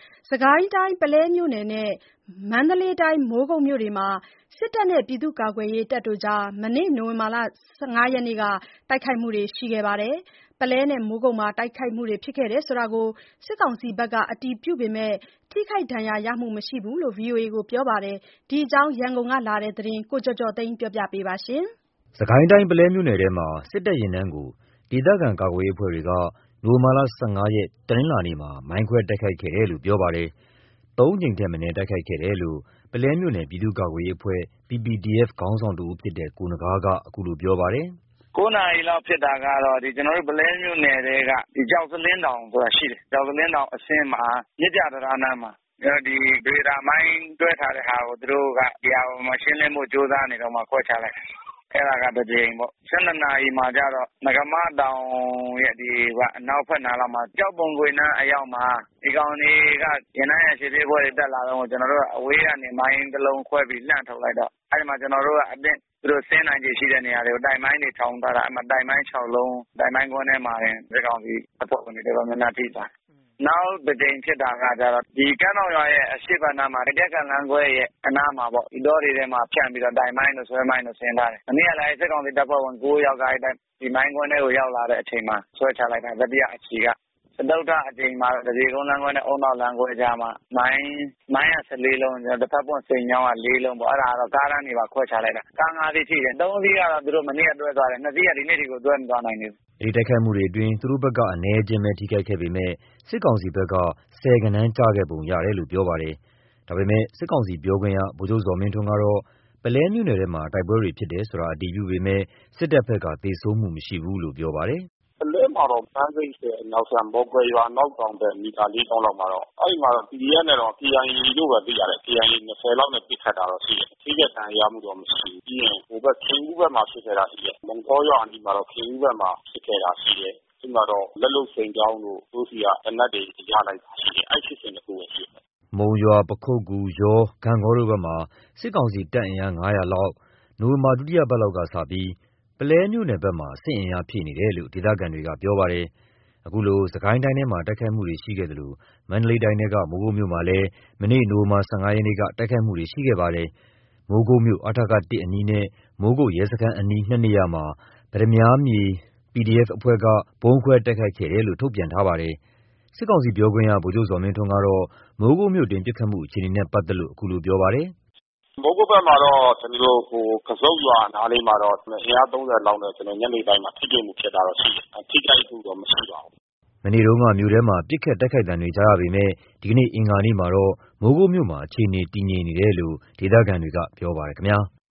။စစ်ကိုင်းတိုင်းပုလဲမြို့နယ်နဲ့မန္တလေးတိုင်းမိုးကုတ်မြို့တွေမှာစစ်တပ်နဲ့ပြည်သူ့ကာကွယ်ရေးတပ်တို့ မနေ့ နိုဝင်ဘာ 15 ရက်နေ့က တိုက်ခိုက်မှုတွေရှိခဲ့ပါတယ်။ ပုလဲနဲ့မိုးကုတ်မှာတိုက်ခိုက်မှုတွေဖြစ်ခဲ့တယ်ဆိုတာကို စစ်ကောင်စီဘက်က အတည်ပြုပေမဲ့ ထိခိုက်ဒဏ်ရာရမှုမရှိဘူးလို့ VOA ကိုပြောပါတယ်။ ဒီအကြောင်း ရန်ကုန်ကလာတဲ့သတင်းကိုကျော်ကျော်သိန်းကပြောပြပါမယ်။စစ်ကိုင်းတိုင်းပုလဲမြို့နယ်ထဲမှာစစ်တပ်ယာဉ်တန်းကိုဒေသခံကာကွယ်ရေးအဖွဲ့တွေက နိုဝင်ဘာ 15 ရက် တနင်္လာနေ့မှာ မိုင်းခွဲတိုက်ခိုက်ခဲ့တယ်လို့ပြောပါတယ်။ ၃ ကြိမ်ထက်မနည်းတိုက်ခိုက်ခဲ့တယ်လို့ ပုလဲမြို့နယ်ပြည်သူ့ကာကွယ်ရေးအဖွဲ့ PPDF ခေါင်းဆောင်တဦးဖြစ်တဲ့ ကိုနဂါးက အခုလိုပြောပါတယ်။ 9 နာရီလောက်ဖြစ်တာကတော့ကျွန်တော်တို့ပုလဲမြို့နယ်ထဲကကျောက်စလင်းတောင်ဆိုတာရှိတယ်။ကျောက်စလင်းတောင်အဆင်းမှာမြစ်ကျတံတားနားမှာဒီဂရေတာမိုင်းတွဲထားတဲ့ဟာကိုသူတို့ကဒီဟာကိုရှင်းလင်းဖို့ကြိုးစားနေတော့မှခွဲချလိုက်တယ်။အဲ့ဒါကတစ်ကြိမ်ပေါ့။12 နာရီမှာကျတော့နဂါးမတောင်ရဲ့အနောက်ဖက်နားလောက်မှာကျောက်ပုံကွေ့နားအရောက်မှာဒီကောင်တွေကယာဉ်တန်းရဲ့ရှေ့ပြေးအဖွဲ့တွေတက်လာတော့ကျွန်တော်တို့ကအဝေးကနေမိုင်းတစ်လုံးခွဲပြီးလှမ်းထုတ်လိုက်တော့အဲ့ဒီမှာကျွန်တော်တို့ကအသင့်သူတို့ဆင်းနိုင်ခြေရှိတဲ့နေရာတွေကိုတိုက်မိုင်းတွေထောင်ထားတာအဲ့မှာတိုက်မိုင်း6လုံးတိုက်မိုင်းခွန်းထဲမှာစစ်ကောင်စီအဖွဲ့ဝင်တွေတော်တော်များများထိသွားတယ်။နောက်တစ်ကြိမ်ဖြစ်တာကကျတော့ဒီကမ်းတော်ရွာရဲ့အရှေ့ဘက်နားမှာတကက်ကလမ်းခွဲရဲ့အနားမှာပေါ့ဒီတောတွေထဲမှာဖြန့်ပြီးတော့တိုက်မိုင်းတို့ဆွဲမိုင်းတို့ဆင်းထားတယ်။မနေ့ကလည်းစစ်ကောင်စီတပ်ဖွဲ့ဝင်9ယောက်ကဒီမိုင်းခွန်းထဲကိုရောက်လာတဲ့အချိန်မှာဆွဲချလိုက်တာတတိယအချီကစတုတ္ထအကြိမ်မှာတပြေကုန်းလမ်းခွဲနဲ့အုံနောက်လမ်းခွဲကြားမှာမိုင်းက14လုံးတစ်ဖက်ပွင့်စိန်ချောင်းက4လုံးပေါ့အဲ့ဒါကတော့ကားတန်းတွေပါခွဲချလိုက်တာကား5စီးထိတယ်3စီးကတော့သူတို့မနေ့ကတွဲသွားတယ်2စီးကဒီနေ့ထိကိုတွဲမသွားနိုင်သေးဘူး။ဒီတိုက်ခိုက်မှုတွေအတွင်းသူတို့ဘက်ကအနည်းအကျဉ်းပဲထိခိုက်ခဲ့ပေမဲ့စစ်ကောင်စီဘက်ကဆယ်ဂဏန်းကျခဲ့ပုံရတယ်လို့ပြောပါတယ်။ဒါပေမဲ့စစ်ကောင်စီပြောခွင့်ရဗိုလ်ချုပ်ဇော်မင်းထွန်းကတော့ပုလဲမြို့နယ်ထဲမှာတိုက်ပွဲတွေဖြစ်တယ်ဆိုတာအတည်ပြုပေမဲ့စစ်တပ်ဘက်ကသေဆုံးမှုမရှိဘူးလို့ပြောပါတယ်။ပုလဲမှာတော့ပန်းစိမ်းရဲ့အနောက်ဆန်ဘောကွယ်ရွာနောက်တောင်ဘက်မီတာ4တောင်းလောက်မှာတော့အဲ့ဒီမှာတော့ PDF နဲ့တော့ KIA လို့ပဲသိရတယ် KIA 20လောက်နဲ့ပစ်ခတ်တာတော့ရှိတယ်ထိခိုက်ဒဏ်ရာရမှုတော့မရှိဘူးပြီးရင်ဟိုဘက်ခင်ဦးဘက်မှာဖြစ်ခဲ့တာရှိတယ်မုံတော်ရွာအနီးမှာတော့ခင်ဦးဘက်မှာဖြစ်ခဲ့တာရှိတယ်ဒီမှာတော့လက်လုံစိန်ကြောင်းတို့တို့စီကတနတ်တွေရလိုက်တာရှိတယ်အဲ့ဖြစ်စဉ်တစ်ခုပဲရှိတယ်မုံရွာပခုတ်ကူရောဂန့်ဂေါတို့ဘက်မှာစစ်ကောင်စီတပ်အင်အား900လောက်နိုဝင်ဘာဒုတိယပတ်လောက်ကစပြီးပုလဲမြို့နယ်ဘက်မှာစစ်အင်အားဖြည့်နေတယ်လို့ဒေသခံတွေကပြောပါတယ်။အခုလိုစစ်ကိုင်းတိုင်းထဲမှာတိုက်ခိုက်မှုတွေရှိခဲ့သလိုမန္တလေးတိုင်းထဲကမိုးကုတ်မြို့မှာလည်းမနေ့နိုဝင်ဘာ 15 ရက်နေ့ကတိုက်ခိုက်မှုတွေရှိခဲ့ပါတယ်။မိုးကုတ်မြို့အထက 1 အနီးနဲ့မိုးကုတ်ရဲစခန်းအနီး2နေရာမှာပတ္တမြားမြေ PDF အဖွဲ့ကဗုံးခွဲတိုက်ခိုက်ခဲ့တယ်လို့ထုတ်ပြန်ထားပါတယ်။စစ်ကောင်စီပြောခွင့်ရဗိုလ်ချုပ်ဇော်မင်းထွန်းကတော့မိုးကုတ်မြို့တွင်ပစ်ခတ်မှုအခြေအနေနဲ့ပတ်သက်လို့အခုလိုပြောပါတယ်။မိုးကုတ်ဘက်မှာတော့ကျွန်တော်တို့ကစုတ်ရွာနားလေးမှာတော့အင်အား30လောက်နဲ့ကျွန်တော်ညနေပိုင်းမှာထိတွေ့မှုဖြစ်တာတော့ရှိတယ်။ထိခိုက်မှုတော့မရှိပါဘူး။မနေ့တုန်းကမြို့ထဲမှာပစ်ခတ်တိုက်ခိုက်သံတွေကြားရပေမဲ့ဒီကနေ့အင်္ဂါနေ့မှာတော့မိုးကုတ်မြို့မှာအခြေအနေတည်ငြိမ်နေတယ်လို့ဒေသခံတွေကပြောပါတယ်ခင်ဗျာ။